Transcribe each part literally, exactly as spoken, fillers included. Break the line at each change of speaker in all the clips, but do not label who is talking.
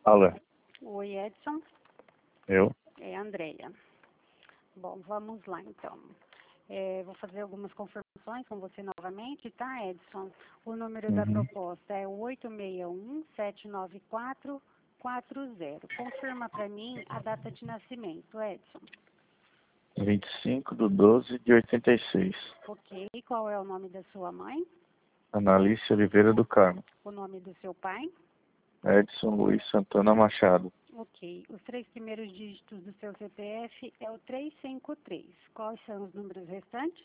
Alô,
Oi, Edson.
eu?
É a Andrea. Bom, vamos lá então. É, vou fazer algumas confirmações com você novamente, tá, Edson? O número da
Uhum.
proposta é o oito seis um, sete nove quatro, quatro zero. Confirma para mim a data de nascimento, Edson.
vinte e cinco de doze de oitenta e seis.
Ok. Qual é o nome da sua mãe?
Analice Oliveira do Carmo.
O nome do seu pai?
Edson Luiz Santana Machado.
Ok. Os três primeiros dígitos do seu C P F é o trezentos e cinquenta e três. Quais são os números restantes?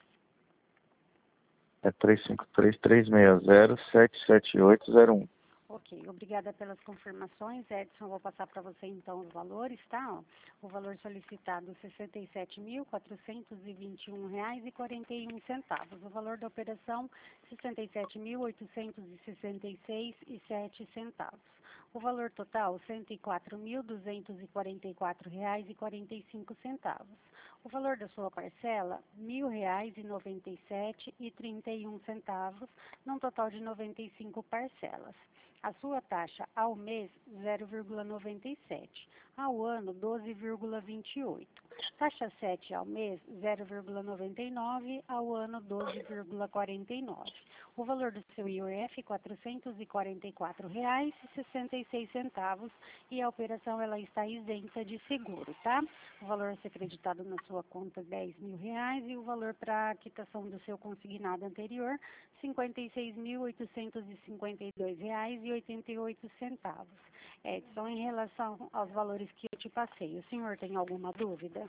É três cinco três, três seis zero, sete sete oito zero um.
Ok, obrigada pelas confirmações, Edson. Vou passar para você então os valores, tá? Ó, o valor solicitado sessenta e sete mil, quatrocentos e vinte e um reais e quarenta e um centavos. O valor da operação sessenta e sete mil, oitocentos e sessenta e seis e sete centavos. O valor total cento e quatro mil, duzentos e quarenta e quatro reais e quarenta e cinco centavos. O valor da sua parcela mil reais e noventa e sete e trinta e um centavos, num total de noventa e cinco parcelas. A sua taxa ao mês, zero vírgula noventa e sete. Ao ano, doze vírgula vinte e oito. Taxa sete ao mês, zero vírgula noventa e nove. Ao ano, doze vírgula quarenta e nove. O valor do seu I O F, quatrocentos e quarenta e quatro reais e sessenta e seis centavos. E a operação ela está isenta de seguro, tá? O valor a ser creditado na sua conta, dez mil reais. E o valor para a quitação do seu consignado anterior, cinquenta e seis mil, oitocentos e cinquenta e dois reais e oitenta e oito centavos. Edson, em relação aos valores que eu te passei, o senhor tem alguma dúvida?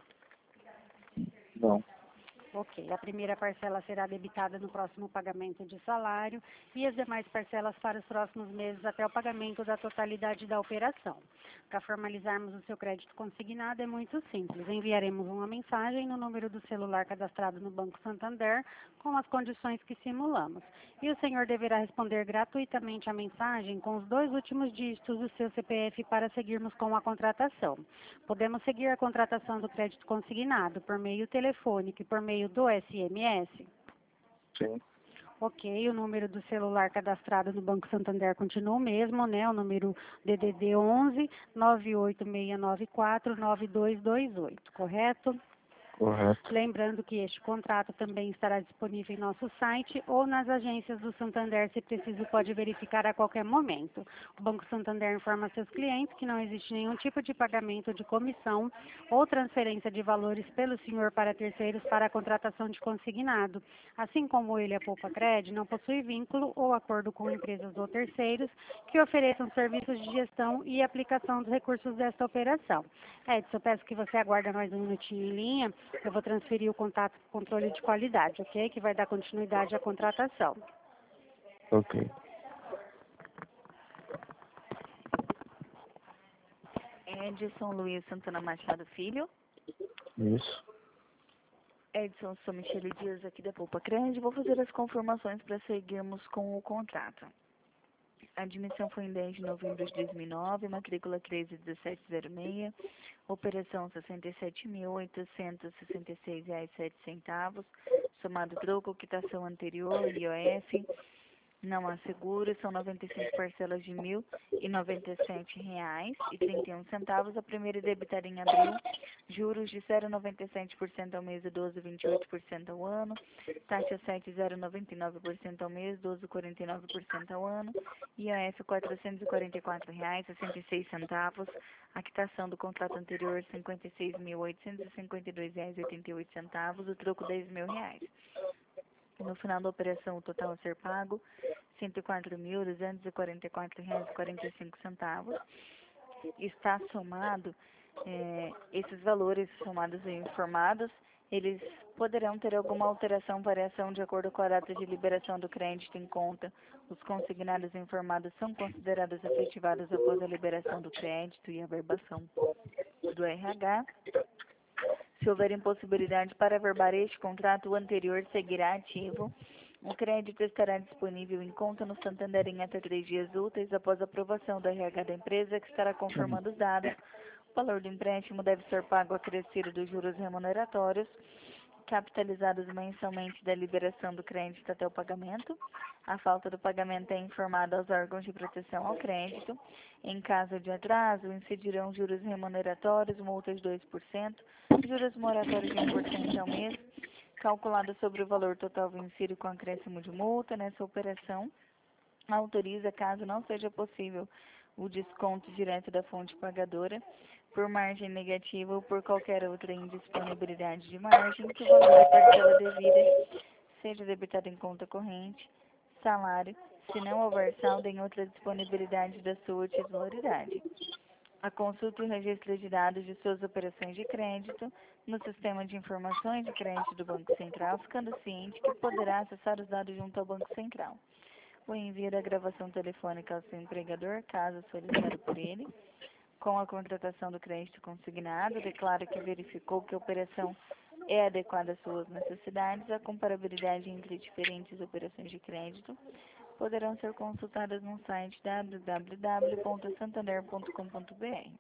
Não.
Ok, a primeira parcela será debitada no próximo pagamento de salário e as demais parcelas para os próximos meses até o pagamento da totalidade da operação. Para formalizarmos o seu crédito consignado é muito simples. Enviaremos uma mensagem no número do celular cadastrado no Banco Santander com as condições que simulamos. E o senhor deverá responder gratuitamente a mensagem com os dois últimos dígitos do seu C P F para seguirmos com a contratação. Podemos seguir a contratação do crédito consignado por meio telefônico e por meio do S M S?
Sim.
Ok, o número do celular cadastrado no Banco Santander continua o mesmo, né? O número D D D onze, nove oito seis nove quatro, nove dois dois oito, correto?
Correto.
Lembrando que este contrato também estará disponível em nosso site ou nas agências do Santander, se preciso pode verificar a qualquer momento. O Banco Santander informa seus clientes que não existe nenhum tipo de pagamento de comissão ou transferência de valores pelo senhor para terceiros para a contratação de consignado. Assim como ele, a Poupa Cred, não possui vínculo ou acordo com empresas ou terceiros que ofereçam serviços de gestão e aplicação dos recursos desta operação. Edson, peço que você aguarde mais um minutinho em linha. Eu vou transferir o contato para o controle de qualidade, ok? Que vai dar continuidade à contratação.
Ok.
Edson Luiz Santana Machado Filho.
Isso.
Edson, sou Michele Dias aqui da Poupa Cred. Vou fazer as confirmações para seguirmos com o contrato. A admissão foi em dez de novembro de dois mil e nove, matrícula treze mil setecentos e seis, operação sessenta e sete mil, oitocentos e sessenta e seis reais e sete centavos, somado troco, quitação anterior, I O F, não há seguro, são noventa e cinco parcelas de mil e noventa e sete reais e trinta e um centavos, a primeira é debitada em abril, juros de zero vírgula noventa e sete por cento ao mês e doze vírgula vinte e oito por cento ao ano, taxa sete vírgula zero noventa e nove por cento ao mês, doze vírgula quarenta e nove por cento ao ano, I O F quatrocentos e quarenta e quatro reais e sessenta e seis centavos, a quitação do contrato anterior cinquenta e seis mil, oitocentos e cinquenta e dois reais e oitenta e oito centavos, o troco dez mil reais. No final da operação, o total a ser pago, cento e quatro mil, duzentos e quarenta e quatro reais e quarenta e cinco centavos. Está somado, é, esses valores somados e informados, eles poderão ter alguma alteração, variação de acordo com a data de liberação do crédito em conta. Os consignados informados são considerados efetivados após a liberação do crédito e a verbação do R H. Se houver impossibilidade para averbar este contrato, o anterior seguirá ativo. O crédito estará disponível em conta no Santander em até três dias úteis após a aprovação do R H da empresa, que estará confirmando os dados. O valor do empréstimo deve ser pago acrescido dos juros remuneratórios, capitalizados mensalmente da liberação do crédito até o pagamento. A falta do pagamento é informada aos órgãos de proteção ao crédito. Em caso de atraso, incidirão juros remuneratórios, multas de dois por cento, juros moratórios de um por cento ao mês, calculado sobre o valor total vencido com acréscimo de multa. Nessa operação, autoriza, caso não seja possível, o desconto direto da fonte pagadora, por margem negativa ou por qualquer outra indisponibilidade de margem, que o valor da parcela devida seja debitado em conta corrente, salário, se não houver saldo em outra disponibilidade da sua titularidade. A consulta e o registro de dados de suas operações de crédito no Sistema de Informações de Crédito do Banco Central, ficando ciente que poderá acessar os dados junto ao Banco Central. O envio da gravação telefônica ao seu empregador, caso solicitado por ele, com a contratação do crédito consignado, declara que verificou que a operação é adequada às suas necessidades. A comparabilidade entre diferentes operações de crédito poderão ser consultadas no site w w w ponto santander ponto com ponto b r.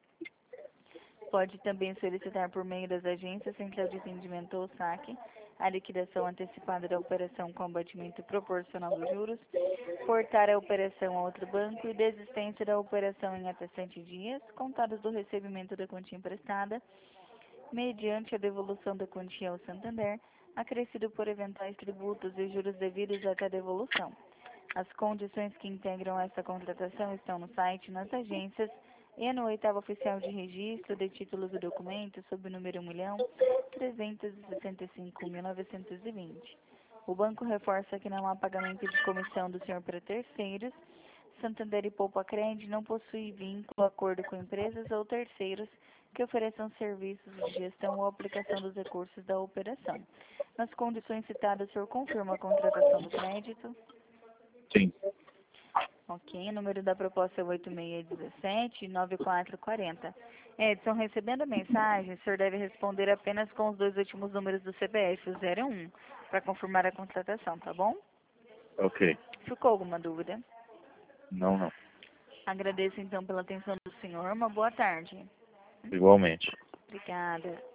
Pode também solicitar por meio das agências Central de Atendimento ou saque a liquidação antecipada da operação com abatimento proporcional dos juros, portar a operação a outro banco e desistência da operação em até sete dias, contados do recebimento da quantia emprestada, mediante a devolução da quantia ao Santander, acrescido por eventuais tributos e juros devidos até a devolução. As condições que integram essa contratação estão no site, nas agências e no oitavo oficial de registro de títulos e documentos sob o número um milhão trezentos e sessenta e cinco mil novecentos e vinte. O banco reforça que não há pagamento de comissão do senhor para terceiros. Santander e Poupa-Cred não possui vínculo, acordo com empresas ou terceiros que ofereçam serviços de gestão ou aplicação dos recursos da operação. Nas condições citadas, o senhor confirma a contratação do crédito?
Sim.
Ok, o número da proposta é oito seis um sete, nove quatro quatro zero. Edson, recebendo a mensagem, o senhor deve responder apenas com os dois últimos números do C P F, o zero um, para confirmar a contratação, tá bom?
Ok.
Ficou alguma dúvida?
Não, não.
Agradeço então pela atenção do senhor. Uma boa tarde.
Igualmente.
Obrigada.